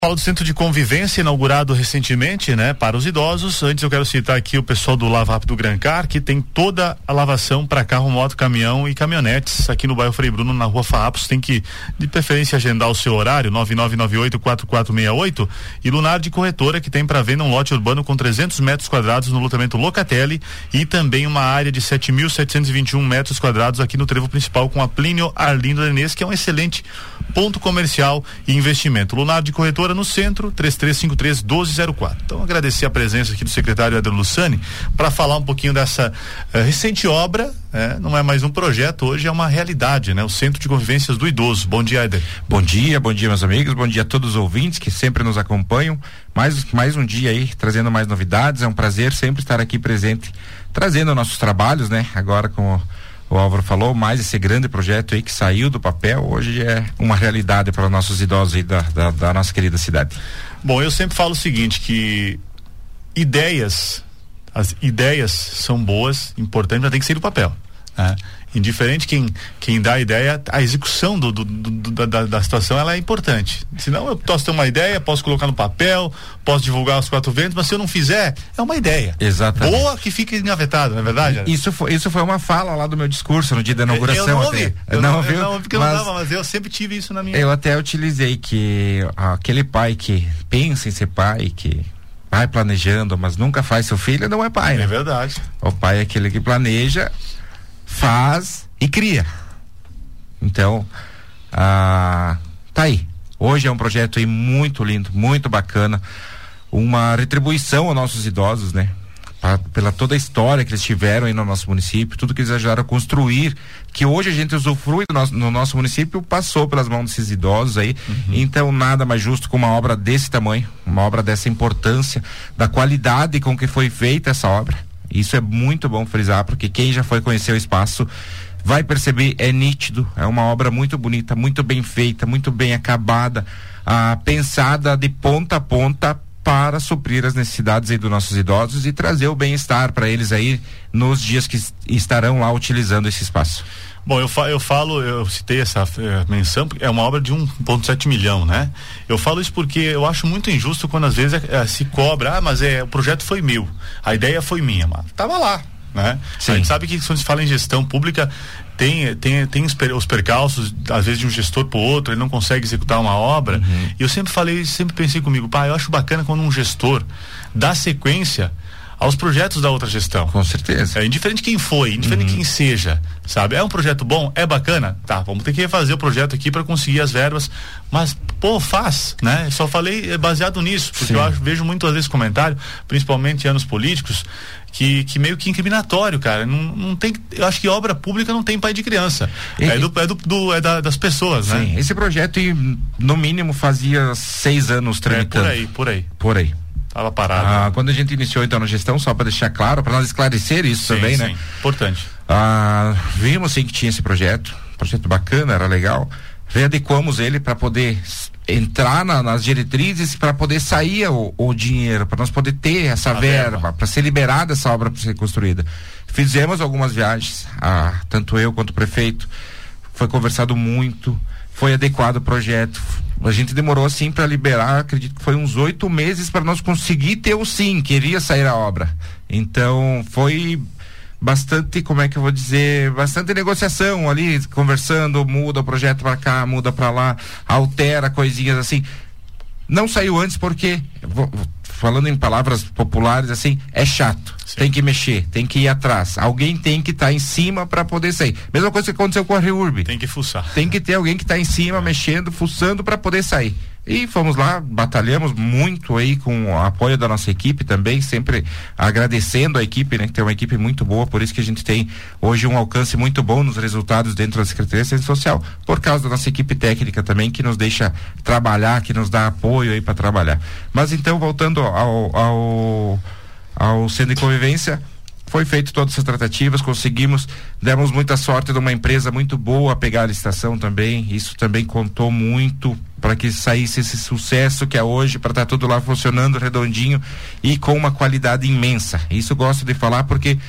Fala do Centro de Convivência, inaugurado recentemente, né, para os idosos. Antes eu quero citar aqui o pessoal do Lava Rápido Gran Car, que tem toda a lavação para carro, moto, caminhão e caminhonetes aqui no bairro Frei Bruno, na rua Farrapos. Tem que, de preferência, agendar o seu horário, 9998-4468, e Lunardi Corretora, que tem para venda um lote urbano com 300 metros quadrados no loteamento Locatelli e também uma área de 7.721 metros quadrados aqui no trevo principal com a Plínio Arlindo Lenês, que é um excelente ponto comercial e investimento. Lunardi Corretora no centro, 3353-1204. Então, agradecer a presença aqui do secretário Éder Lussani para falar um pouquinho dessa recente obra. Não é mais um projeto, hoje é uma realidade, né? O Centro de Convivências do Idoso. Bom dia, Éder. Bom dia, meus amigos, bom dia a todos os ouvintes que sempre nos acompanham. Mais um dia aí, trazendo mais novidades. É um prazer sempre estar aqui presente, trazendo nossos trabalhos, né? Agora, como o Álvaro falou, mais esse grande projeto aí que saiu do papel, hoje é uma realidade para nossos idosos aí da nossa querida cidade. Bom, eu sempre falo o seguinte, que as ideias são boas, importantes, mas tem que sair do papel, né? Indiferente quem dá a ideia, a execução da situação, ela é importante. Senão eu posso ter uma ideia, posso colocar no papel, posso divulgar aos quatro ventos, mas se eu não fizer, é uma ideia. Exatamente. Boa que fica engavetada, não é verdade? Isso foi uma fala lá do meu discurso no dia da inauguração. Eu não ouvi. Mas eu sempre tive isso na minha... Eu até utilizei que aquele pai que pensa em ser pai, que vai planejando, mas nunca faz seu filho, não é pai, né? É verdade. O pai é aquele que planeja, faz e cria. Então, tá aí. Hoje é um projeto aí muito lindo, muito bacana, uma retribuição aos nossos idosos, né? Pela toda a história que eles tiveram aí no nosso município, tudo que eles ajudaram a construir, que hoje a gente usufrui no nosso município, passou pelas mãos desses idosos aí. Então, nada mais justo com uma obra desse tamanho, uma obra dessa importância, da qualidade com que foi feita essa obra. Isso é muito bom frisar, porque quem já foi conhecer o espaço vai perceber, é nítido, é uma obra muito bonita, muito bem feita, muito bem acabada, pensada de ponta a ponta para suprir as necessidades aí dos nossos idosos e trazer o bem-estar para eles aí nos dias que estarão lá utilizando esse espaço. Bom, eu citei essa menção, porque é uma obra de 1,7 milhão, né? Eu falo isso porque eu acho muito injusto quando às vezes se cobra, mas o projeto foi meu, a ideia foi minha, mas tava lá, né? Sim. A gente sabe que quando se fala em gestão pública, tem os percalços, às vezes de um gestor pro outro, ele não consegue executar uma obra, e eu sempre pensei comigo, eu acho bacana quando um gestor dá sequência aos projetos da outra gestão. Com certeza. Indiferente quem foi, indiferente quem seja, sabe? É um projeto bom? É bacana? Tá, vamos ter que refazer o projeto aqui para conseguir as verbas, mas, faz, né? Só falei baseado nisso, porque eu vejo muitas vezes comentário, principalmente em anos políticos, que meio que incriminatório, cara. Não tem, eu acho que obra pública não tem pai de criança. Das pessoas, né? Sim, esse projeto, no mínimo, fazia 6 anos tramitando. Por aí. Tava parado. Quando a gente iniciou então na gestão, só para deixar claro, para nós esclarecer isso também, né? Importante. Vimos sim que tinha esse projeto bacana, era legal, readequamos ele para poder entrar nas diretrizes, para poder sair o dinheiro, para nós poder ter essa verba, para ser liberada essa obra para ser construída. Fizemos algumas viagens, tanto eu quanto o prefeito, foi conversado muito, foi adequado o projeto. A gente demorou assim para liberar, acredito que foi uns 8 meses para nós conseguir ter o sim, queria sair a obra. Então foi bastante, bastante negociação ali, conversando, muda o projeto para cá, muda para lá, altera coisinhas assim. Não saiu antes porque, falando em palavras populares assim, é chato. Sim. Tem que mexer, tem que ir atrás. Alguém tem que estar em cima para poder sair. Mesma coisa que aconteceu com a REURB. Tem que fuçar. Tem que ter alguém que está em cima, mexendo, fuçando para poder sair. E fomos lá, batalhamos muito aí com o apoio da nossa equipe também, sempre agradecendo a equipe, né? Que tem uma equipe muito boa, por isso que a gente tem hoje um alcance muito bom nos resultados dentro da Secretaria de Assistência Social, por causa da nossa equipe técnica também, que nos deixa trabalhar, que nos dá apoio aí para trabalhar. Mas então, voltando ao Centro de Convivência, foi feito todas essas tratativas, demos muita sorte de uma empresa muito boa a pegar a licitação também, isso também contou muito para que saísse esse sucesso que é hoje, para estar tudo lá funcionando redondinho e com uma qualidade imensa. Isso eu gosto de falar porque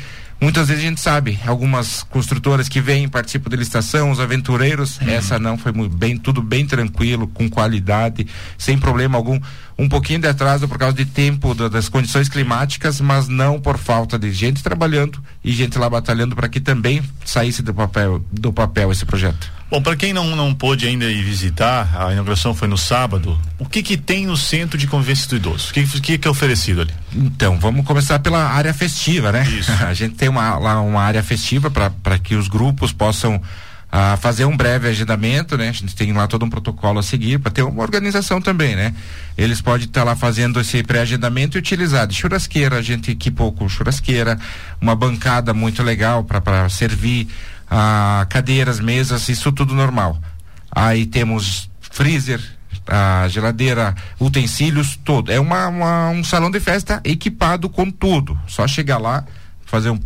Muitas vezes a gente sabe, algumas construtoras que vêm, participam da licitação, os aventureiros, essa não, foi muito bem, tudo bem tranquilo, com qualidade, sem problema algum, um pouquinho de atraso por causa de tempo, das condições climáticas, mas não por falta de gente trabalhando e gente lá batalhando para que também saísse do papel esse projeto. Bom, para quem não pôde ainda ir visitar, a inauguração foi no sábado, o que tem no Centro de Convivência do Idoso? O que é oferecido ali? Então, vamos começar pela área festiva, né? Isso. A gente tem lá uma área festiva para que os grupos possam fazer um breve agendamento, né? A gente tem lá todo um protocolo a seguir para ter uma organização também, né? Eles podem estar lá fazendo esse pré-agendamento e utilizar de churrasqueira, a gente equipou com churrasqueira, uma bancada muito legal para servir, cadeiras, mesas, isso tudo normal. Aí temos freezer, a geladeira, utensílios, todo. É um salão de festa equipado com tudo. Só chegar lá, fazer um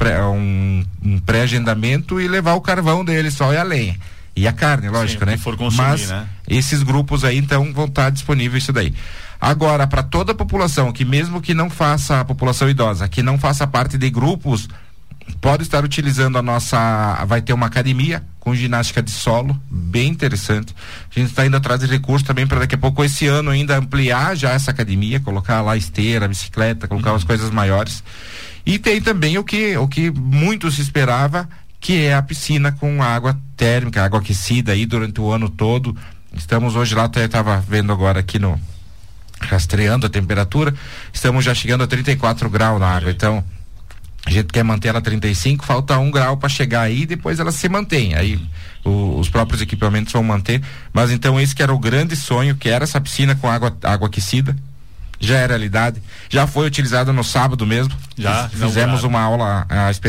pré-agendamento e levar o carvão dele só e a lenha. E a carne, lógico, né? For consumir, mas né? Esses grupos aí, então, vão estar disponíveis isso daí. Agora, para toda a população, que mesmo que não faça, a população idosa, que não faça parte de grupos, pode estar utilizando vai ter uma academia com ginástica de solo, bem interessante. A gente está indo atrás de recursos também para daqui a pouco, esse ano, ainda ampliar já essa academia, colocar lá esteira, bicicleta, colocar umas coisas maiores. E tem também o que muito se esperava, que é a piscina com água térmica, água aquecida aí durante o ano todo. Estamos hoje lá, estava vendo agora aqui rastreando a temperatura, estamos já chegando a 34 graus na água, então a gente quer manter ela 35, falta 1 grau para chegar aí e depois ela se mantém. Aí os próprios equipamentos vão manter. Mas então esse que era o grande sonho, que era essa piscina com água aquecida, já é realidade. Já foi utilizado no sábado mesmo. Já fizemos uma aula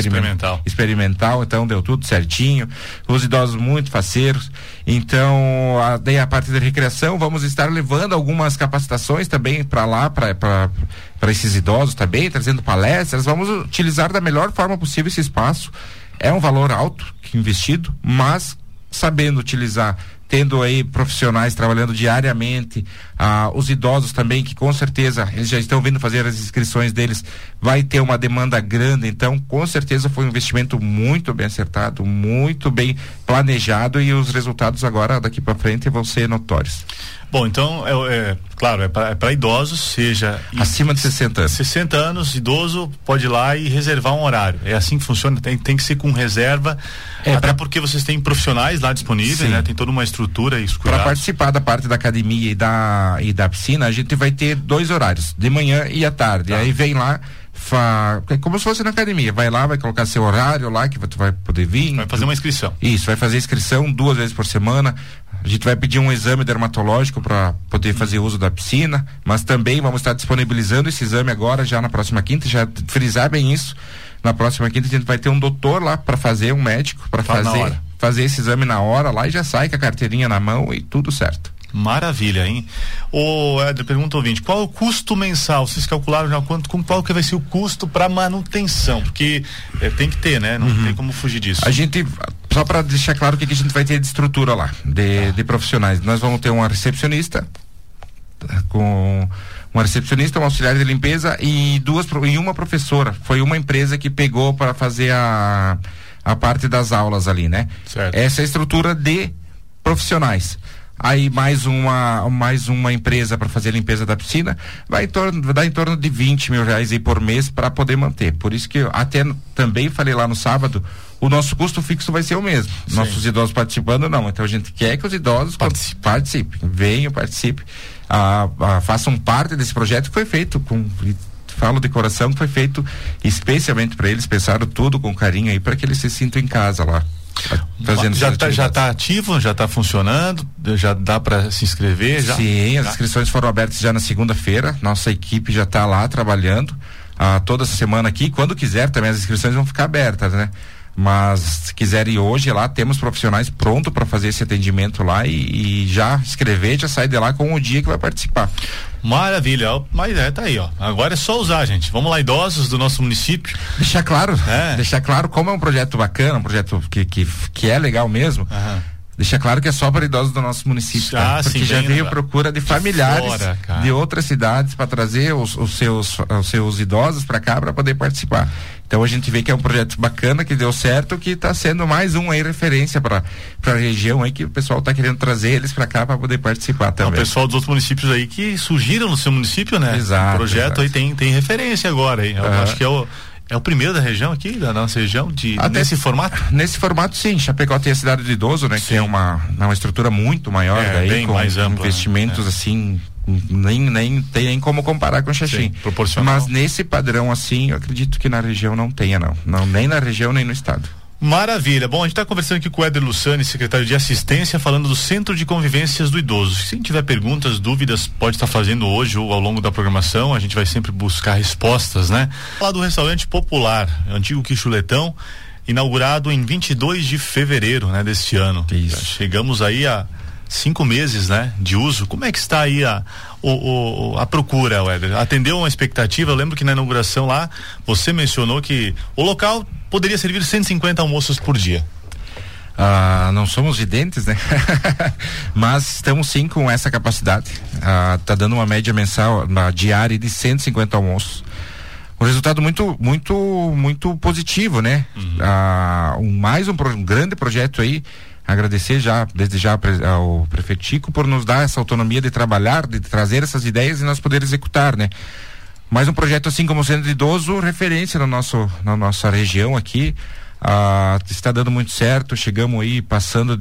experimental, então deu tudo certinho. Os idosos muito faceiros. Então, daí a parte da recreação, vamos estar levando algumas capacitações também para lá, para esses idosos também, trazendo palestras. Vamos utilizar da melhor forma possível esse espaço. É um valor alto investido, mas sabendo utilizar, tendo aí profissionais trabalhando diariamente, os idosos também, que com certeza eles já estão vindo fazer as inscrições deles, vai ter uma demanda grande, então com certeza foi um investimento muito bem acertado, muito bem planejado, e os resultados agora daqui para frente vão ser notórios. Bom, então, claro, é para idosos, seja acima de 60 anos. 60 anos, idoso, pode ir lá e reservar um horário. É assim que funciona, tem que ser com reserva, até porque vocês têm profissionais lá disponíveis, né? Tem toda uma estrutura e para participar da parte da academia e da piscina, a gente vai ter 2 horários, de manhã e à tarde. Aí vem lá, é como se fosse na academia, vai lá, vai colocar seu horário lá, que tu vai poder vir. Vai fazer uma inscrição. Isso, vai fazer inscrição 2 vezes por semana. A gente vai pedir um exame dermatológico para poder fazer uso da piscina, mas também vamos estar disponibilizando esse exame agora, já na próxima quinta, já frisar bem isso. Na próxima quinta a gente vai ter um doutor lá para fazer, um médico para fazer esse exame na hora lá, e já sai com a carteirinha na mão e tudo certo. Maravilha, hein? O Éder pergunta ao ouvinte, qual é o custo mensal? Vocês calcularam já qual que vai ser o custo para manutenção? Porque tem que ter, né? Não tem como fugir disso. A gente, só para deixar claro o que a gente vai ter de estrutura lá, de profissionais. Nós vamos ter uma recepcionista, um auxiliar de limpeza e uma professora. Foi uma empresa que pegou para fazer a parte das aulas ali, né? Certo. Essa é a estrutura de profissionais. Aí mais uma empresa para fazer a limpeza da piscina vai dar em torno de R$20 mil aí por mês para poder manter. Por isso que eu até também falei lá no sábado, o nosso custo fixo vai ser o mesmo. Sim. Nossos idosos participando não. Então a gente quer que os idosos participem, venham, participem, façam parte desse projeto que foi feito falo de coração, que foi feito especialmente para eles, pensaram tudo com carinho aí para que eles se sintam em casa lá. Já tá ativo, já tá funcionando, já dá para se inscrever? Já? Sim, as inscrições foram abertas já na segunda-feira, nossa equipe já tá lá trabalhando toda semana aqui, quando quiser também as inscrições vão ficar abertas, né? Mas se quiser ir hoje lá, temos profissionais prontos para fazer esse atendimento lá e já escrever, já sair de lá com o dia que vai participar. Maravilha, mas tá aí, ó. Agora é só usar, gente. Vamos lá, idosos do nosso município. Deixar claro como é um projeto bacana, um projeto que é legal mesmo. Deixa claro que é só para idosos do nosso município, tá? Porque já veio procura de familiares de outras cidades para trazer os seus idosos para cá para poder participar. Então a gente vê que é um projeto bacana, que deu certo, que está sendo mais um aí referência para a região aí, que o pessoal está querendo trazer eles para cá para poder participar também. O pessoal dos outros municípios aí que surgiram no seu município, né? Exato. O projeto aí tem referência agora, hein? Eu acho que é o primeiro da região aqui, da nossa região, nesse formato? Nesse formato, sim. Chapecó tem a cidade do idoso, né? Sim. Que é uma estrutura muito maior daí, bem com mais ampla, investimentos assim, nem tem nem como comparar com Xaxim. Proporcional. Mas nesse padrão assim, eu acredito que na região não tenha, não, nem na região nem no estado. Maravilha. Bom, a gente está conversando aqui com o Éder Lussani, secretário de Assistência, falando do Centro de Convivências do Idoso. Se tiver perguntas, dúvidas, pode estar fazendo hoje ou ao longo da programação, a gente vai sempre buscar respostas, né? Lá do Restaurante Popular, antigo Quichuletão, inaugurado em 22 de fevereiro, né, deste ano. Isso. Chegamos aí a 5 meses, né, de uso. Como é que está aí a procura, Éder? Atendeu uma expectativa? Eu lembro que na inauguração lá, você mencionou que o local poderia servir 150 almoços por dia. Não somos videntes, né? Mas estamos sim com essa capacidade. Tá dando uma média mensal, uma diária de 150 almoços. Um resultado muito positivo, né? Um grande projeto aí. Agradecer desde já ao prefeito Chico por nos dar essa autonomia de trabalhar, de trazer essas ideias e nós poder executar, né? Mais um projeto assim como o Centro de Idoso, referência na nossa região aqui, está dando muito certo. Chegamos aí passando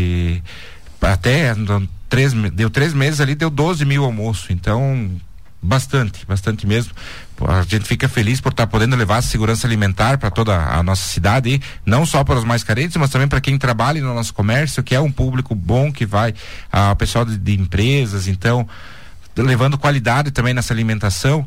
até deu 3 meses ali, deu 12 mil almoços, então bastante mesmo. A gente fica feliz por estar podendo levar a segurança alimentar para toda a nossa cidade, e não só para os mais carentes, mas também para quem trabalha no nosso comércio, que é um público bom, que vai pessoal de empresas, então levando qualidade também nessa alimentação.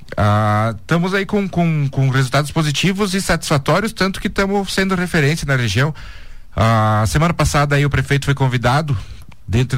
Estamos aí com resultados positivos e satisfatórios, tanto que estamos sendo referência na região. Semana passada aí o prefeito foi convidado dentro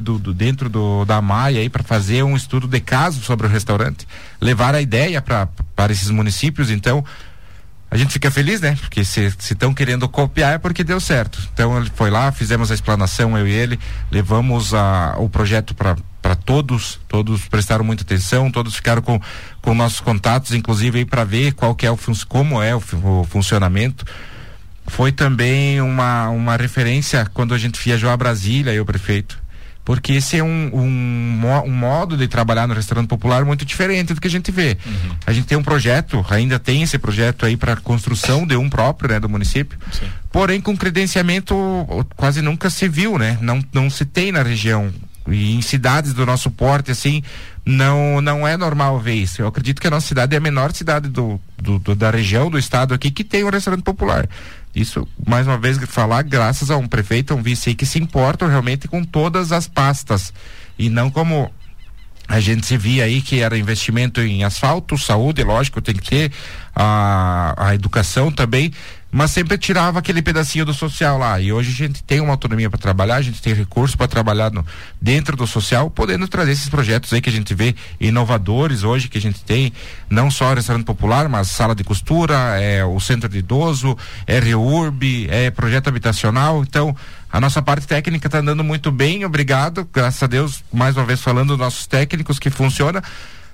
da Maia aí para fazer um estudo de caso sobre o restaurante, levar a ideia para esses municípios. Então a gente fica feliz, né? Porque se estão querendo copiar é porque deu certo. Então ele foi lá, fizemos a explanação, eu e ele, levamos o projeto para todos prestaram muita atenção, todos ficaram com nossos contatos, inclusive aí para ver como é o funcionamento. Foi também uma referência quando a gente viajou a Brasília, eu, prefeito, porque esse é um modo de trabalhar no restaurante popular muito diferente do que a gente vê. Uhum. A gente tem um projeto, ainda tem esse projeto aí para construção de um próprio, né, do município. Sim. Porém com credenciamento quase nunca se viu, né? Não se tem na região, e em cidades do nosso porte assim não é normal ver isso. Eu acredito que a nossa cidade é a menor cidade da região, do estado aqui, que tem um restaurante popular. Isso, mais uma vez, falar graças a um prefeito, a um vice aí que se importam realmente com todas as pastas, e não como a gente se via aí, que era investimento em asfalto, saúde, lógico, tem que ter a educação também, mas sempre tirava aquele pedacinho do social lá. E hoje a gente tem uma autonomia para trabalhar, a gente tem recurso para trabalhar dentro do social, podendo trazer esses projetos aí que a gente vê inovadores hoje, que a gente tem, não só o restaurante popular, mas sala de costura, o centro de idoso, REURB, projeto habitacional. Então a nossa parte técnica está andando muito bem, obrigado, graças a Deus, mais uma vez falando dos nossos técnicos, que funciona,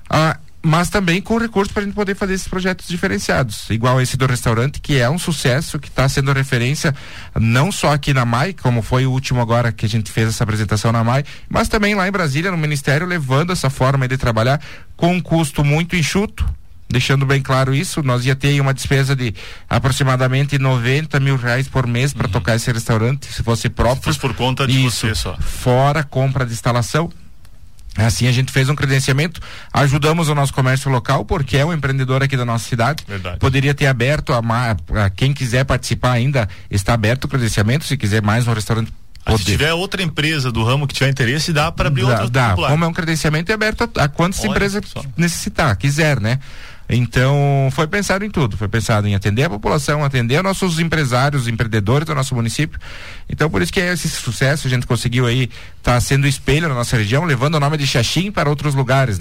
mas também com recursos para a gente poder fazer esses projetos diferenciados, igual esse do restaurante, que é um sucesso, que está sendo referência não só aqui na MAI, como foi o último agora que a gente fez essa apresentação na MAI, mas também lá em Brasília, no Ministério, levando essa forma de trabalhar com um custo muito enxuto. Deixando bem claro isso, nós ia ter uma despesa de aproximadamente 90 mil reais por mês para tocar esse restaurante, se fosse próprio. Se fosse por conta de você só. Fora compra de instalação. Assim a gente fez um credenciamento, ajudamos o nosso comércio local, porque é um empreendedor aqui da nossa cidade. Verdade. Poderia ter aberto, a quem quiser participar ainda, está aberto o credenciamento, se quiser mais um restaurante. Se tiver outra empresa do ramo que tiver interesse, dá para abrir outra. Dá, como é um credenciamento, é aberto a quantas empresas necessitar, quiser, né? Então, foi pensado em tudo, foi pensado em atender a população, atender nossos empresários, empreendedores do nosso município. Então, por isso que é esse sucesso, a gente conseguiu aí, tá sendo espelho na nossa região, levando o nome de Xaxim para outros lugares, né?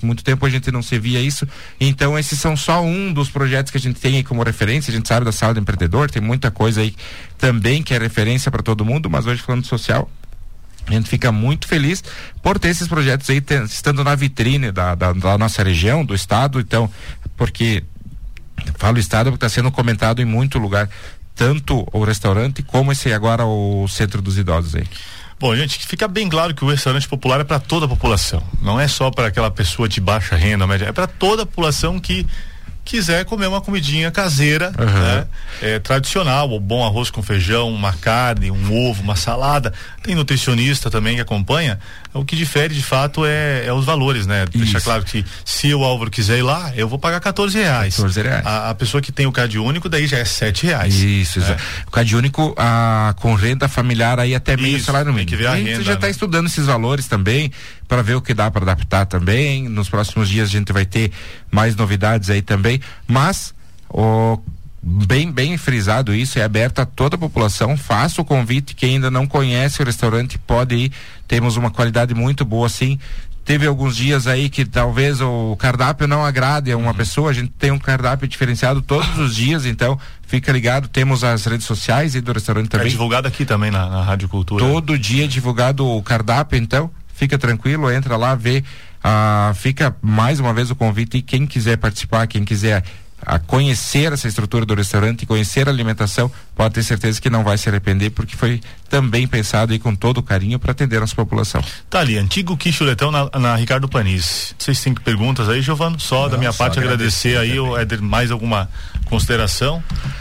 muito tempo a gente não se via isso. Então esses são só um dos projetos que a gente tem aí como referência. A gente sabe da Sala do Empreendedor, tem muita coisa aí também que é referência para todo mundo, mas hoje falando de social, a gente fica muito feliz por ter esses projetos aí estando na vitrine da nossa região, do estado. Então, porque falo estado porque está sendo comentado em muito lugar, tanto o restaurante como esse agora o Centro dos Idosos aí. Bom, gente, fica bem claro que o restaurante popular é para toda a população, não é só para aquela pessoa de baixa renda, média, é para toda a população que quiser comer uma comidinha caseira, né? Tradicional, o bom arroz com feijão, uma carne, um ovo, uma salada. Tem nutricionista também que acompanha. O que difere de fato é os valores, né? Deixa claro que se o Álvaro quiser ir lá, eu vou pagar R$14. A pessoa que tem o CAD único, daí já é R$7. Isso, o CAD único com renda familiar aí até meio salário mínimo. Tem que ver a renda, você já está estudando esses valores também, para ver o que dá para adaptar também. Nos próximos dias a gente vai ter mais novidades aí também, mas bem frisado isso, é aberto a toda a população. Faça o convite, quem ainda não conhece o restaurante pode ir, temos uma qualidade muito boa assim. Teve alguns dias aí que talvez o cardápio não agrade a uma pessoa, a gente tem um cardápio diferenciado todos os dias, então fica ligado, temos as redes sociais e do restaurante também. É divulgado aqui também na Rádio Cultura. Todo dia é divulgado o cardápio, então fica tranquilo, entra lá, vê, fica mais uma vez o convite, e quem quiser participar, quem quiser conhecer essa estrutura do restaurante, conhecer a alimentação, pode ter certeza que não vai se arrepender, porque foi também pensado aí com todo o carinho para atender a nossa população. Tá ali, antigo Quichuletão na Ricardo Panis. Vocês têm perguntas aí, Giovano? Só da minha parte agradecer aí, o Éder, mais alguma consideração?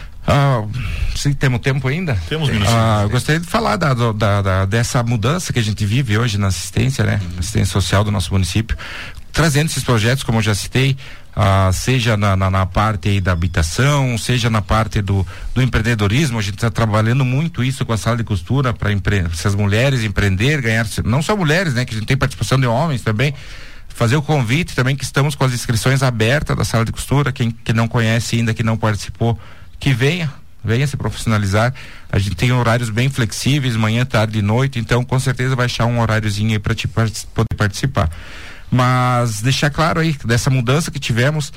Sim, temos tempo ainda? Temos minutos. Eu gostaria de falar dessa mudança que a gente vive hoje na assistência, né? Assistência social do nosso município, trazendo esses projetos, como eu já citei, seja na parte aí da habitação, seja na parte do empreendedorismo. A gente está trabalhando muito isso com a sala de costura para essas mulheres empreender, ganhar, não só mulheres, né? Que a gente tem participação de homens também. Fazer o convite também, que estamos com as inscrições abertas da sala de costura. Quem que não conhece ainda, que não participou, que venha se profissionalizar. A gente tem horários bem flexíveis, manhã, tarde e noite, então com certeza vai achar um horáriozinho aí para poder participar. Mas deixar claro aí, dessa mudança que tivemos,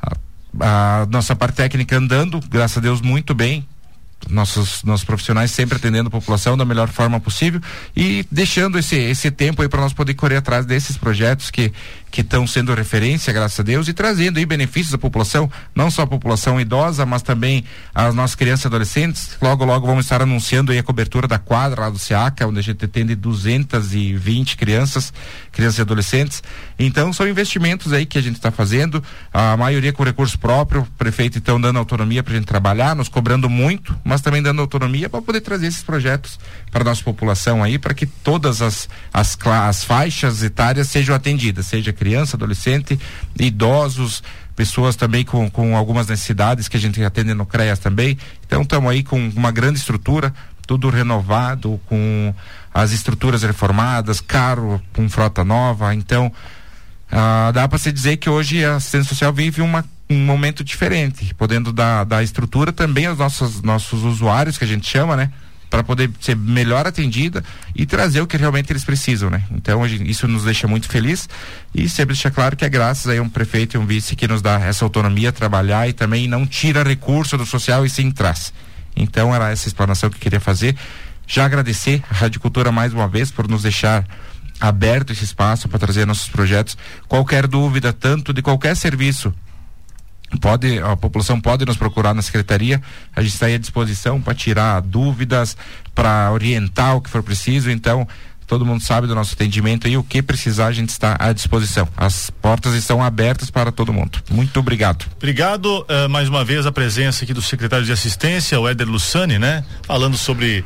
a nossa parte técnica andando, graças a Deus, muito bem. Nossos profissionais sempre atendendo a população da melhor forma possível e deixando esse tempo aí para nós poder correr atrás desses projetos que estão sendo referência, graças a Deus, e trazendo aí benefícios à população, não só a população idosa, mas também as nossas crianças e adolescentes. Logo vamos estar anunciando aí a cobertura da quadra lá do SEACA, onde a gente atende 220 crianças e adolescentes. Então são investimentos aí que a gente está fazendo, a maioria com recurso próprio. O prefeito então dando autonomia para a gente trabalhar, nos cobrando muito, mas também dando autonomia para poder trazer esses projetos para a nossa população aí, para que todas as faixas etárias sejam atendidas, seja criança, adolescente, idosos, pessoas também com algumas necessidades que a gente atende no CREAS também. Então estamos aí com uma grande estrutura, tudo renovado, com as estruturas reformadas, carro com frota nova. Então dá para se dizer que hoje a assistência social vive um momento diferente, podendo dar estrutura também aos nossos usuários, que a gente chama, né? Para poder ser melhor atendida e trazer o que realmente eles precisam, né? Então isso nos deixa muito feliz e sempre deixa claro que é graças a um prefeito e um vice que nos dá essa autonomia a trabalhar e também não tira recurso do social e sim traz. Então era essa explanação que eu queria fazer. Já agradecer a Rádio Cultura mais uma vez por nos deixar aberto esse espaço para trazer nossos projetos. Qualquer dúvida, tanto de qualquer serviço, a população pode nos procurar na secretaria, a gente está aí à disposição para tirar dúvidas, para orientar o que for preciso. Então todo mundo sabe do nosso atendimento e o que precisar a gente está à disposição. As portas estão abertas para todo mundo. Muito obrigado. Obrigado, mais uma vez a presença aqui do secretário de assistência, o Éder Lussani, né? Falando sobre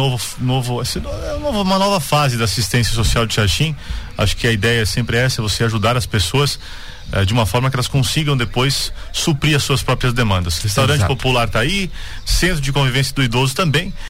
uma nova fase da assistência social de Xaxim. Acho que a ideia sempre é essa, você ajudar as pessoas de uma forma que elas consigam depois suprir as suas próprias demandas. Restaurante Popular tá aí, Centro de Convivência do Idoso também.